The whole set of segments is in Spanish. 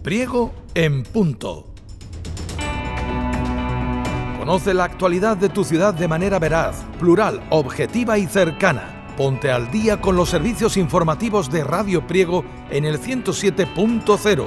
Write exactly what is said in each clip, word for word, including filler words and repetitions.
Priego en Punto. Conoce la actualidad de tu ciudad de manera veraz, plural, objetiva y cercana. Ponte al día con los servicios informativos de Radio Priego en el ciento siete punto cero.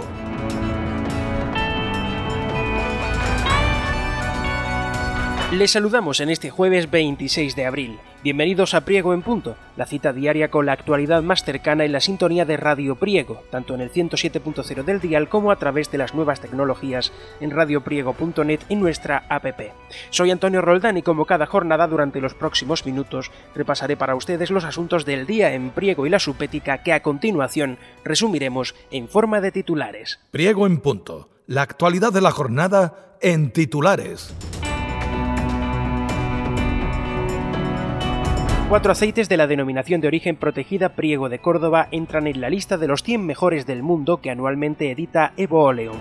Les saludamos en este jueves veintiséis de abril. Bienvenidos a Priego en Punto, la cita diaria con la actualidad más cercana en la sintonía de Radio Priego, tanto en el ciento siete punto cero del dial como a través de las nuevas tecnologías en radio priego punto net y nuestra app. Soy Antonio Roldán y como cada jornada durante los próximos minutos repasaré para ustedes los asuntos del día en Priego y la Supética que a continuación resumiremos en forma de titulares. Priego en Punto, la actualidad de la jornada en titulares. Cuatro aceites de la denominación de origen protegida Priego de Córdoba entran en la lista de los cien mejores del mundo que anualmente edita Evo Oleum.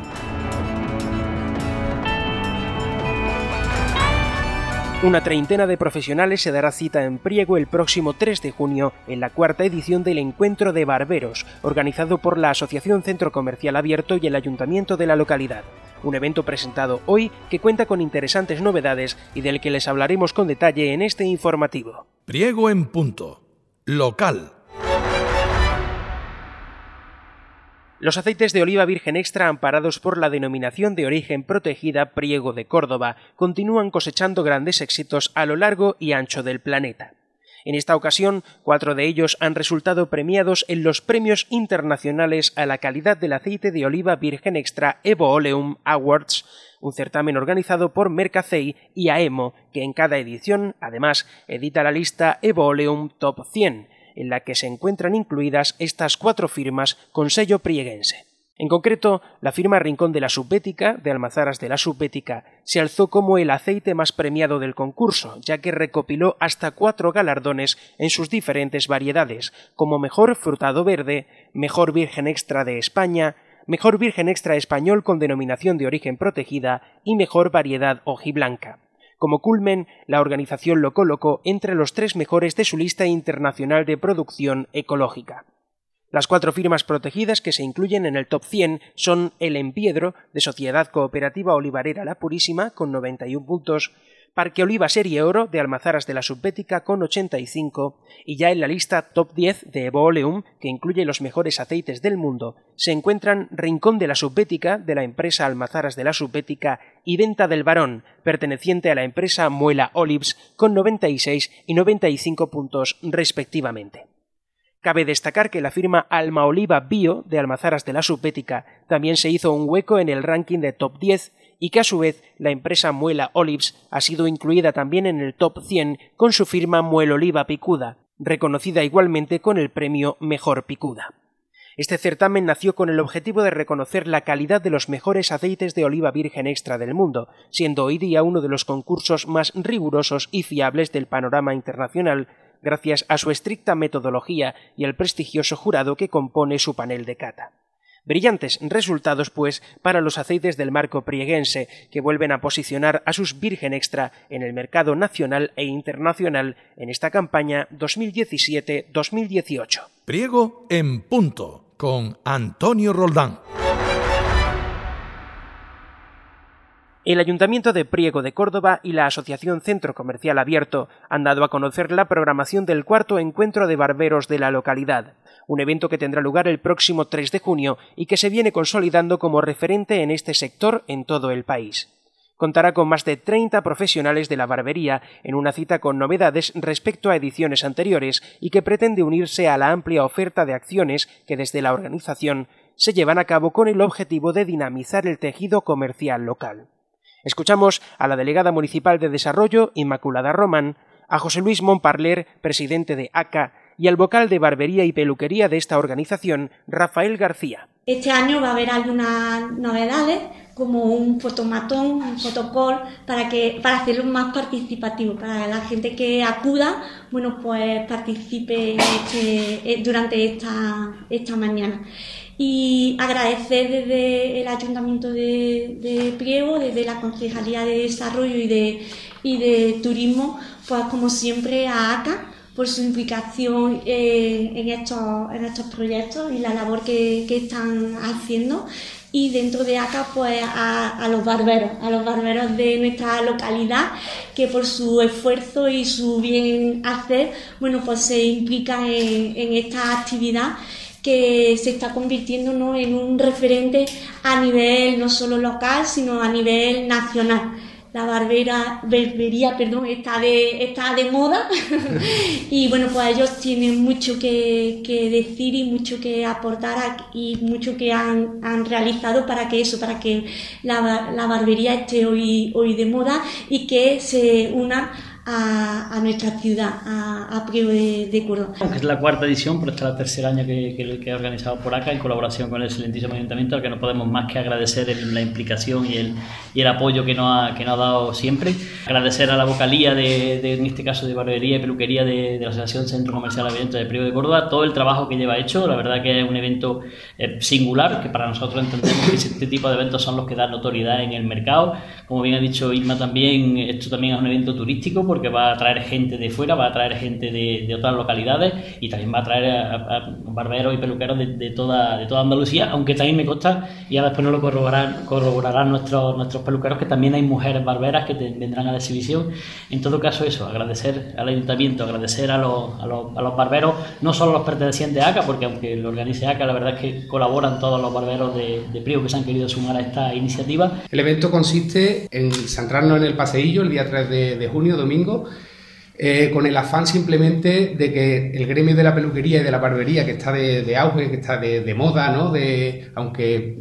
Una treintena de profesionales se dará cita en Priego el próximo tres de junio en la cuarta edición del Encuentro de Barberos, organizado por la Asociación Centro Comercial Abierto y el Ayuntamiento de la localidad. Un evento presentado hoy que cuenta con interesantes novedades y del que les hablaremos con detalle en este informativo. Priego en Punto. Local. Los aceites de oliva virgen extra amparados por la denominación de origen protegida Priego de Córdoba continúan cosechando grandes éxitos a lo largo y ancho del planeta. En esta ocasión, cuatro de ellos han resultado premiados en los Premios Internacionales a la Calidad del Aceite de Oliva Virgen Extra Evo Oleum Awards, un certamen organizado por Mercacei y AEMO, que en cada edición, además, edita la lista Evo Oleum Top cien, en la que se encuentran incluidas estas cuatro firmas con sello prieguense. En concreto, la firma Rincón de la Supética, de Almazaras de la Supética, se alzó como el aceite más premiado del concurso, ya que recopiló hasta cuatro galardones en sus diferentes variedades, como Mejor Frutado Verde, Mejor Virgen Extra de España, Mejor Virgen Extra Español con denominación de origen protegida y Mejor Variedad Hojiblanca. Como culmen, la organización lo colocó entre los tres mejores de su lista internacional de producción ecológica. Las cuatro firmas protegidas que se incluyen en el top cien son El Empiedro, de Sociedad Cooperativa Olivarera La Purísima, con noventa y un puntos, Parque Oliva Serie Oro, de Almazaras de la Supética, con ochenta y cinco, y ya en la lista top diez de Evo Oleum, que incluye los mejores aceites del mundo, se encuentran Rincón de la Supética, de la empresa Almazaras de la Supética, y Venta del Barón, perteneciente a la empresa Muela Olives, con noventa y seis y noventa y cinco puntos respectivamente. Cabe destacar que la firma Alma Oliva Bio, de Almazaras de la Supética, también se hizo un hueco en el ranking de top diez y que a su vez la empresa Muela Olives ha sido incluida también en el top cien con su firma Muel Oliva Picuda, reconocida igualmente con el premio Mejor Picuda. Este certamen nació con el objetivo de reconocer la calidad de los mejores aceites de oliva virgen extra del mundo, siendo hoy día uno de los concursos más rigurosos y fiables del panorama internacional, gracias a su estricta metodología y al prestigioso jurado que compone su panel de cata. Brillantes resultados, pues, para los aceites del marco prieguense, que vuelven a posicionar a sus Virgen Extra en el mercado nacional e internacional en esta campaña dos mil diecisiete dos mil dieciocho. Priego en Punto, con Antonio Roldán. El Ayuntamiento de Priego de Córdoba y la Asociación Centro Comercial Abierto han dado a conocer la programación del cuarto Encuentro de Barberos de la localidad, un evento que tendrá lugar el próximo tres de junio y que se viene consolidando como referente en este sector en todo el país. Contará con más de treinta profesionales de la barbería en una cita con novedades respecto a ediciones anteriores y que pretende unirse a la amplia oferta de acciones que desde la organización se llevan a cabo con el objetivo de dinamizar el tejido comercial local. Escuchamos a la delegada municipal de Desarrollo, Inmaculada Román, a José Luis Montparler, presidente de A C A, y al vocal de Barbería y Peluquería de esta organización, Rafael García. Este año va a haber algunas novedades, como un fotomatón, un fotocall, para que para hacerlo más participativo, para que la gente que acuda, bueno, pues participe este, durante esta, esta mañana. Y agradecer desde el Ayuntamiento de, de Priego, desde la Concejalía de Desarrollo y de, y de Turismo, pues como siempre a A C A por su implicación eh, en, estos, en estos proyectos y la labor que, que están haciendo. Y dentro de ACA, pues a, a los barberos, a los barberos de nuestra localidad, que por su esfuerzo y su bien hacer, bueno, pues se implican en, en esta actividad que se está convirtiendo, ¿no?, en un referente a nivel no solo local, sino a nivel nacional. La barbera, barbería, perdón, está de, está de moda y bueno, pues ellos tienen mucho que, que decir y mucho que aportar a, y mucho que han, han realizado para que eso, para que la, la barbería esté hoy, hoy de moda y que se una a, a nuestra ciudad, a, a Priego de, de Córdoba. Es la cuarta edición, pero este es el tercer año que, que, que he organizado por acá en colaboración con el excelentísimo ayuntamiento, al que no podemos más que agradecer el, la implicación y el, y el apoyo que nos, ha, que nos ha dado siempre. Agradecer a la vocalía, de, de, en este caso de barbería y peluquería de, de la Asociación Centro Comercial Abierto de Priego de Córdoba, todo el trabajo que lleva hecho. La verdad que es un evento eh, singular, que para nosotros entendemos que este tipo de eventos son los que dan notoriedad en el mercado. Como bien ha dicho Isma también, esto también es un evento turístico, porque va a traer gente de fuera, va a traer gente de, de otras localidades y también va a traer a, a barberos y peluqueros de, de, toda, de toda Andalucía, aunque también me consta, y ahora después nos lo corroborarán, corroborarán nuestros, nuestros peluqueros, que también hay mujeres barberas que te, vendrán a la exhibición. En todo caso, eso, agradecer al ayuntamiento, agradecer a los, a los, a los barberos, no solo a los pertenecientes a ACA, porque aunque lo organice ACA, la verdad es que colaboran todos los barberos de, de Priego que se han querido sumar a esta iniciativa. El evento consiste en centrarnos en el paseillo el día tres de, de junio, domingo, Eh, con el afán simplemente de que el gremio de la peluquería y de la barbería, que está de, de auge, que está de, de moda, ¿no?, de, aunque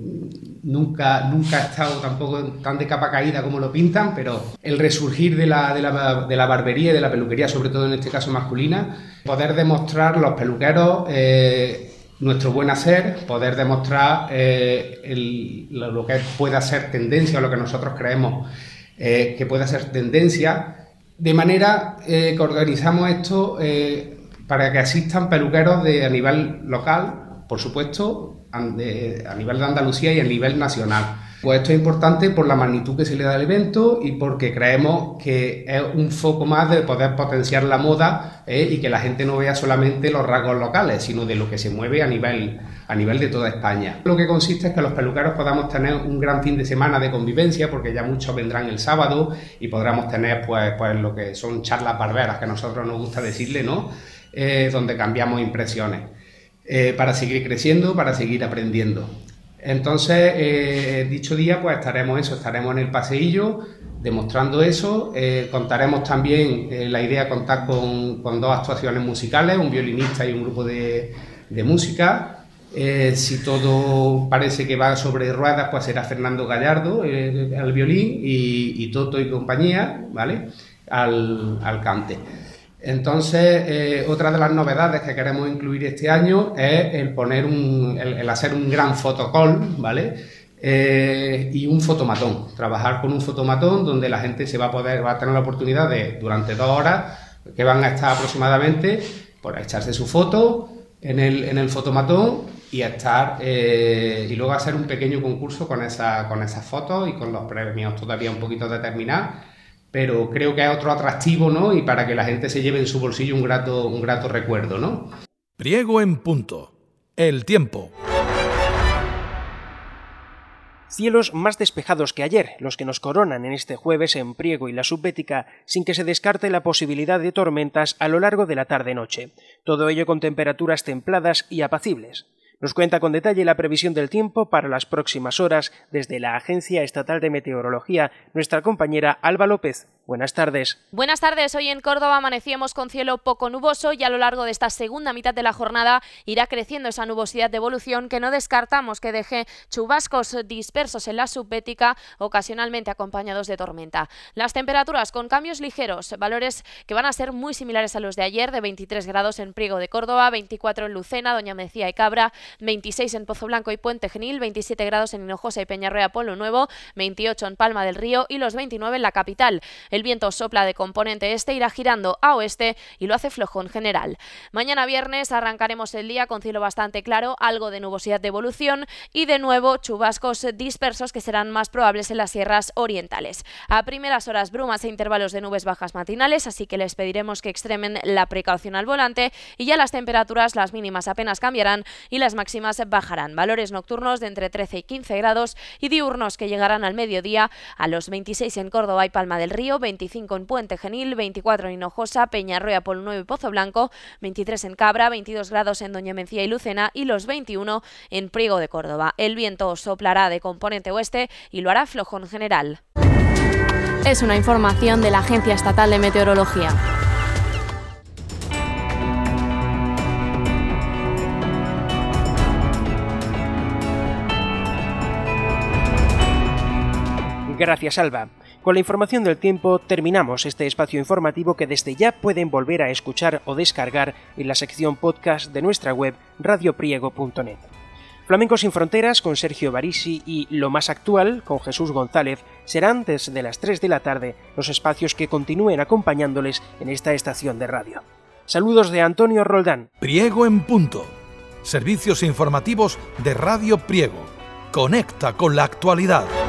nunca, nunca ha estado tampoco tan de capa caída como lo pintan, pero el resurgir de la, de la, de la barbería y de la peluquería, sobre todo en este caso masculina, poder demostrar los peluqueros eh, nuestro buen hacer, poder demostrar eh, el, lo que pueda ser tendencia, o lo que nosotros creemos eh, que pueda ser tendencia. De manera eh, que organizamos esto eh, para que asistan peluqueros de, a nivel local, por supuesto, de, a nivel de Andalucía y a nivel nacional. Pues esto es importante por la magnitud que se le da al evento y porque creemos que es un foco más de poder potenciar la moda eh, y que la gente no vea solamente los rasgos locales, sino de lo que se mueve a nivel, a nivel de toda España. Lo que consiste es que los peluqueros podamos tener un gran fin de semana de convivencia, porque ya muchos vendrán el sábado y podremos tener pues, pues lo que son charlas barberas, que a nosotros nos gusta decirle, ¿no?, eh, donde cambiamos impresiones, eh, para seguir creciendo, para seguir aprendiendo. Entonces, eh, dicho día, pues estaremos eso, estaremos en el paseillo demostrando eso. Eh, contaremos también, eh, la idea es contar con, con dos actuaciones musicales, un violinista y un grupo de, de música. Eh, si todo parece que va sobre ruedas, pues será Fernando Gallardo eh, al violín y, y Toto y compañía, ¿vale?, al, al cante. Entonces, eh, otra de las novedades que queremos incluir este año es el poner un, el, el hacer un gran fotocall, ¿vale?, eh, y un fotomatón, trabajar con un fotomatón donde la gente se va a poder, va a tener la oportunidad de, durante dos horas, que van a estar aproximadamente, por echarse su foto en el, en el fotomatón y a estar, eh, y luego hacer un pequeño concurso con, esa, con esas fotos y con los premios todavía un poquito de terminar. Pero creo que es otro atractivo, ¿no?, y para que la gente se lleve en su bolsillo un grato, un grato recuerdo, ¿no? Priego en punto. El tiempo. Cielos más despejados que ayer, los que nos coronan en este jueves en Priego y la Subbética, sin que se descarte la posibilidad de tormentas a lo largo de la tarde-noche. Todo ello con temperaturas templadas y apacibles. Nos cuenta con detalle la previsión del tiempo para las próximas horas desde la Agencia Estatal de Meteorología, nuestra compañera Alba López. Buenas tardes. Buenas tardes. Hoy en Córdoba amanecíamos con cielo poco nuboso y a lo largo de esta segunda mitad de la jornada irá creciendo esa nubosidad de evolución que no descartamos que deje chubascos dispersos en la Subbética, ocasionalmente acompañados de tormenta. Las temperaturas con cambios ligeros, valores que van a ser muy similares a los de ayer, de veintitrés grados en Priego de Córdoba, veinticuatro en Lucena, Doña Mencía y Cabra, veintiséis en Pozoblanco y Puente Genil, veintisiete grados en Hinojosa y Peñarroya Pueblo Nuevo, veintiocho en Palma del Río y los veintinueve en la capital. El El viento sopla de componente este, irá girando a oeste y lo hace flojo en general. Mañana viernes arrancaremos el día con cielo bastante claro, algo de nubosidad de evolución y de nuevo chubascos dispersos que serán más probables en las sierras orientales. A primeras horas brumas e intervalos de nubes bajas matinales, así que les pediremos que extremen la precaución al volante y ya las temperaturas, las mínimas apenas cambiarán y las máximas bajarán. Valores nocturnos de entre trece y quince grados y diurnos que llegarán al mediodía a los veintiséis en Córdoba y Palma del Río, veinticinco en Puente Genil, veinticuatro en Hinojosa, Peñarroya, Polo Nuevo y Pozo Blanco, veintitrés en Cabra, veintidós grados en Doña Mencía y Lucena y los veintiuno en Priego de Córdoba. El viento soplará de componente oeste y lo hará flojo en general. Es una información de la Agencia Estatal de Meteorología. Gracias, Alba. Con la información del tiempo terminamos este espacio informativo que desde ya pueden volver a escuchar o descargar en la sección podcast de nuestra web radio priego punto net. Flamenco sin fronteras con Sergio Barisi y Lo más actual con Jesús González serán desde las tres de la tarde los espacios que continúen acompañándoles en esta estación de radio. Saludos de Antonio Roldán. Priego en punto. Servicios informativos de Radio Priego. Conecta con la actualidad.